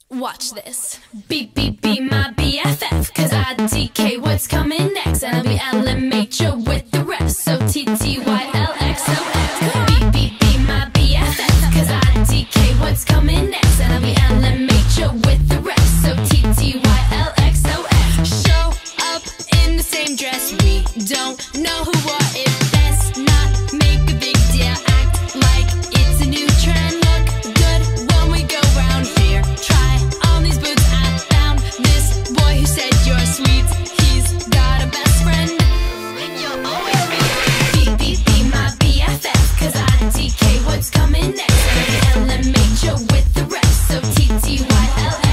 Watch this. Be my BFF, cause I DK what's coming next. And I'll be LMH with the rest. So TTYLXOX. Be my BFF, cause I DK what's coming next. And I'll be LMH with the rest. So TTYLXOX. Show up in the same dress. We don't know who or if. Best not make a big deal. Act like it's a new trend. Look good when we go round here. Try on these boots. I found this boy who said you're sweet. He's got a best friend. You'll always be my BFF, cause I DK what's coming next. And I'll be LMH with the rest. So TTYL.